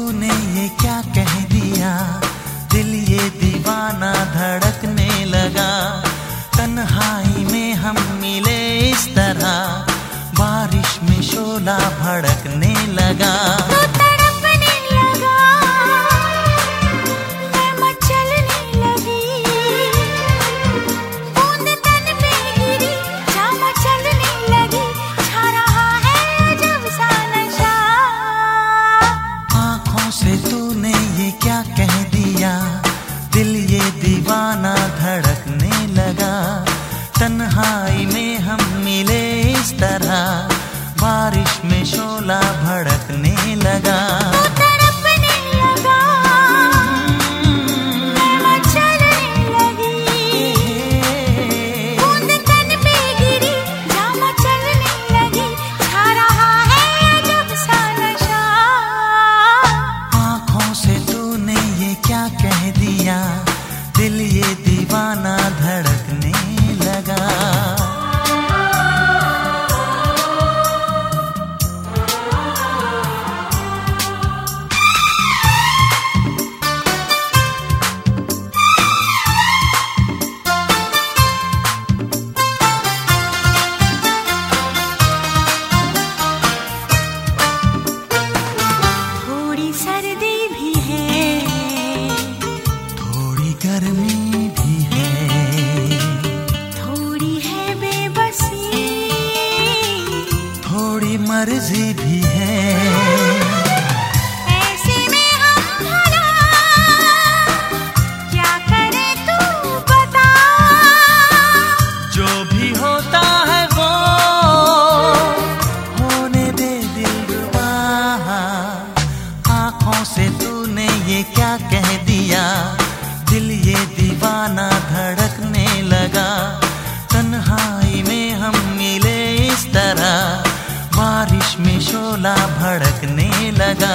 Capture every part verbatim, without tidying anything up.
तूने ये क्या कह दिया, दिल ये दीवाना धड़कने लगा। तन्हाई में हम मिले इस तरह, बारिश में शोला भड़कने लगा। तो तड़पने लगा, मैं मचलने लगी, बूंद तन पे गिरी, जा मचलने लगी, छा रहा है अजब सा नशा। आँखों से तूने ये क्या कह दिया, दिल ये दीवाना धड़कने लगा। तन्हाई में हम मिले इस तरह, बारिश में शोला भड़कने लगा। तो तड़पने लगा, मैं मचलने लगी, बूंद तन पे गिरी, जा मचलने लगी, छा रहा है अजब सा नशा। आँखों से तूने ये क्या कह दिया, दिल ये दीवाना धड़कने लगा। थोड़ी सर्दी भी है, थोड़ी गर्मी भी है, थोड़ी है बेबसी, थोड़ी मर्जी भी है। ऐसे में हम भला क्या करें तू बता। जो भी होता है वो होने दे दिलरुबा। आँखों से तूने ये क्या कह दिया, दिल ये दीवाना धड़कने लगा। तन्हाई में हम मिले इस तरह, बारिश में शोला भड़कने लगा।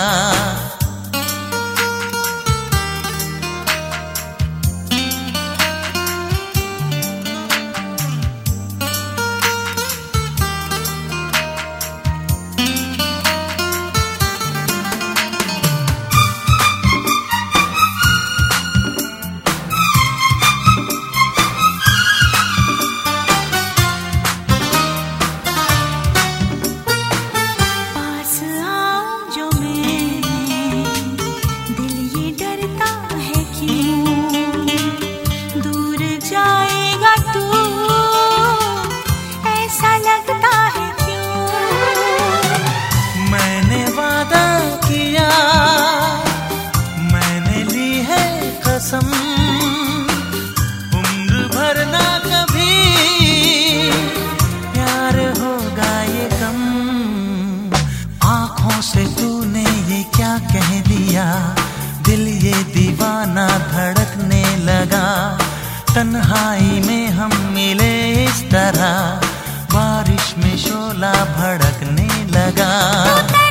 पास आऊं जो मैं, दिल ये डरता है क्यों, दूर जाएगा तू, ऐसा लगता है क्यों। मैंने वादा किया, मैंने ली है कसम, उम्र भर ना कभी प्यार होगा ये कम। आँखों से तूने ये क्या कह दिया, दिल ये दीवाना धड़कने लगा। तन्हाई में हम मिले इस तरह, बारिश में शोला भड़कने लगा।